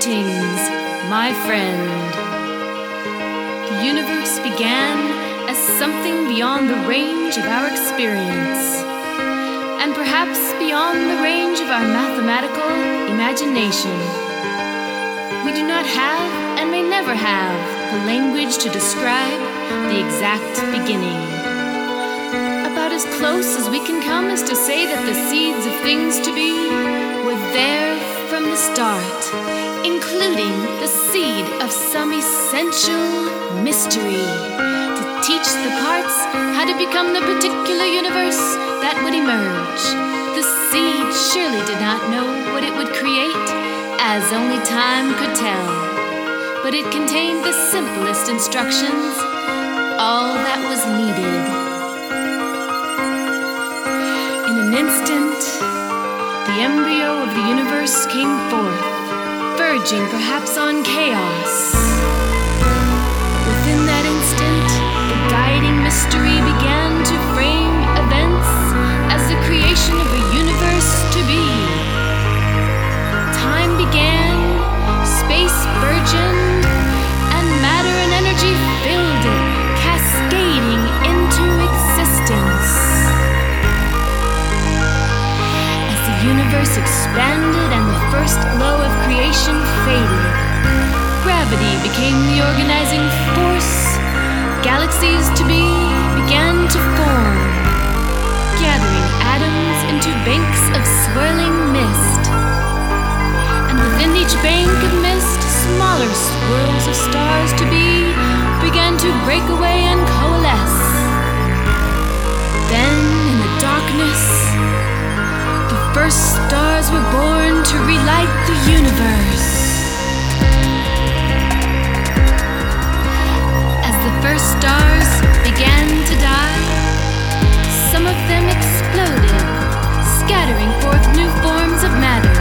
Greetings, my friend. The universe began as something beyond the range of our experience, and perhaps beyond the range of our mathematical imagination. We do not have, and may never have, the language to describe the exact beginning. About as close as we can come is to say that the seeds of things to be were there from the start, including the seed of some essential mystery to teach the parts how to become the particular universe that would emerge. The seed surely did not know what it would create, as only time could tell, but it contained the simplest instructions, all that was needed. In an instant, the embryo of the universe came forth, verging perhaps on chaos. Within that instant, the guiding mystery began to frame events as the creation of a universe to be. Time began, space burgeoned, and matter and energy filled it, cascading into existence. The universe expanded and the first glow of creation faded. Gravity became the organizing force. Galaxies to be began to form, gathering atoms into banks of swirling mist. And within each bank of mist, smaller swirls of stars to be began to break away and coalesce. Then, in the darkness, first stars were born to relight the universe. As the first stars began to die, some of them exploded, scattering forth new forms of matter.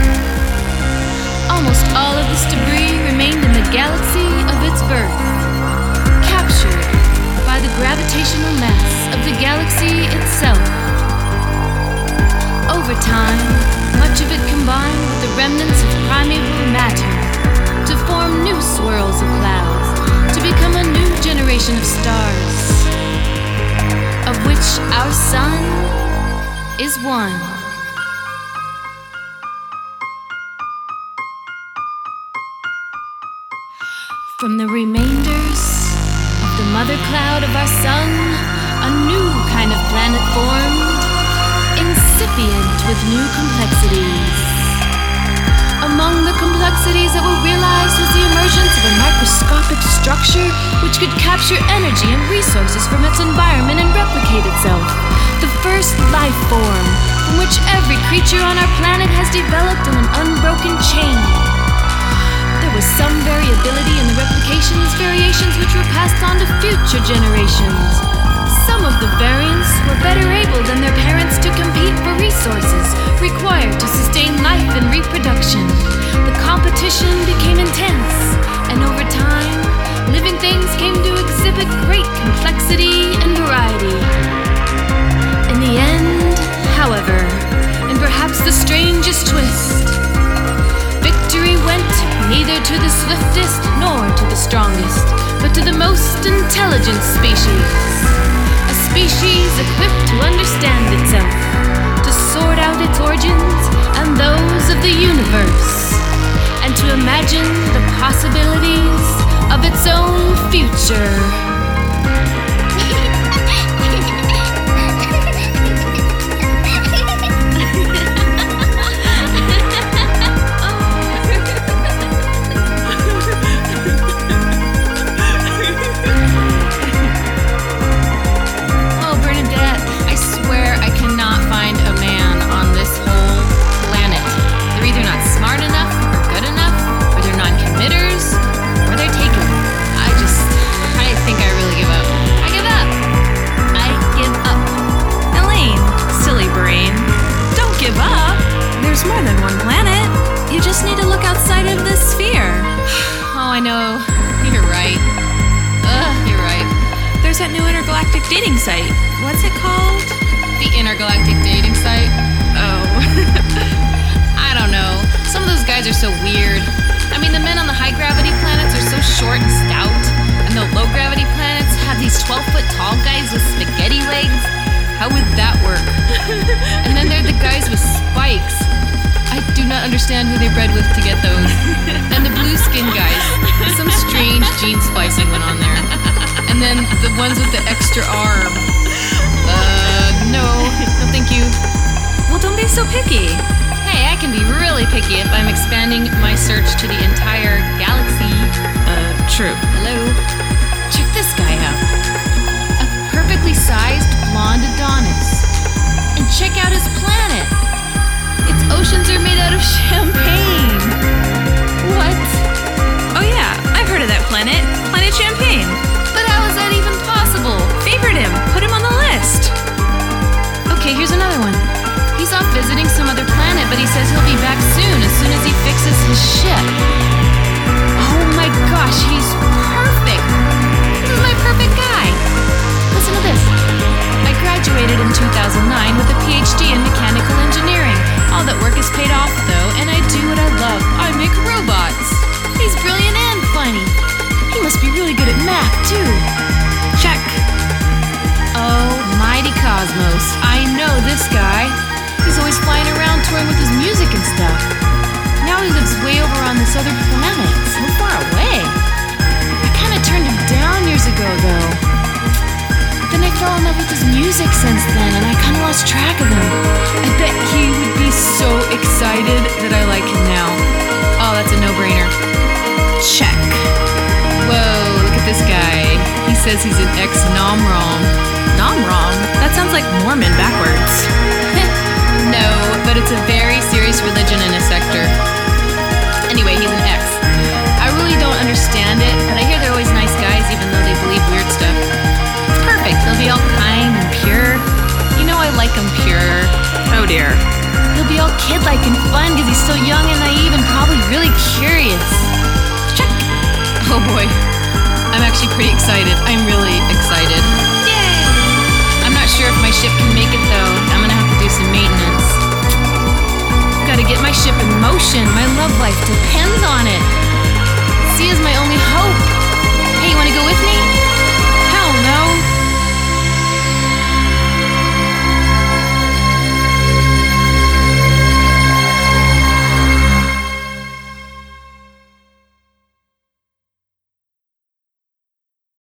Almost all of this debris remained in the galaxy of its birth, captured by the gravitational mass of the galaxy itself. Over time, much of it combined with the remnants of primeval matter to form new swirls of clouds, to become a new generation of stars, of which our sun is one. From the remainders of the mother cloud of our sun, a new kind of planet formed, incipient with new complexities. Among the complexities that were realized was the emergence of a microscopic structure which could capture energy and resources from its environment and replicate itself. The first life form from which every creature on our planet has developed in an unbroken chain. There was some variability in the variations which were passed on to future generations. Some of the variants were better able than their parents to compete for resources required to sustain life and reproduction. The competition became intense, and over time, living things came to exhibit great complexity and variety. In the end, however, and perhaps the strangest twist, victory went neither to the swiftest nor to the strongest, but to the most intelligent species. Species equipped to understand itself, to sort out its origins and those of the universe, and to imagine the possibilities of its own future. I know. You're right. You're right. There's that new intergalactic dating site. What's it called? The intergalactic dating site? Oh. I don't know. Some of those guys are so weird. I mean, short and stout, and the low-gravity planets have these 12-foot tall guys with spaghetti legs. How would that work? And then there are the guys with spikes. I do not understand who they bred with to get those. And the blue skin guys. Some strange gene splicing went on there. And then the ones with the extra arm. No thank you. Well, don't be so picky. Hey, I can be really picky if I'm expanding my search to the entire galaxy. True. Hello? Check this guy out. A perfectly sized blonde Adonis. And check out his planet. Its oceans are made out of champagne. What? Oh yeah, I've heard of that planet. Planet Champagne. But how is that even possible? Favorite him. Put him on the list. Okay, here's another one. He's off visiting some other planet, but he says he'll be back soon as he fixes his ship. Oh my gosh, he's perfect. This is my perfect guy. Listen to this. I graduated in 2009 with a PhD in mechanical engineering. All that work is paid off, though, and I do what I love. I make robots. He's brilliant and funny. He must be really good at math, too. Check. Oh, mighty cosmos. I know this guy. He's always flying around touring with his music and stuff. Now he lives way over on this other planet, so far away. I kind of turned him down years ago, though. Then I fell in love with his music since then, and I kind of lost track of him. I bet he would be so excited that I like him now. Oh, that's a no-brainer. Check. Whoa, look at this guy. He says he's an ex-Nomrom. Nomrom? That sounds like Mormon backwards. No, but it's a very serious religion in a sector. Anyway, he's an ex. I really don't understand it, but I hear they're always nice guys even though they believe weird stuff. It's perfect. He'll be all kind and pure. You know I like him pure. Oh dear. He'll be all kid-like and fun because he's still young and naive and probably really curious. Check. Oh boy. I'm actually pretty excited. I'm really excited. Yay! I'm not sure if my ship can make it though. I'm gonna have to do some maintenance. Gotta get my ship in motion. My love life depends on it.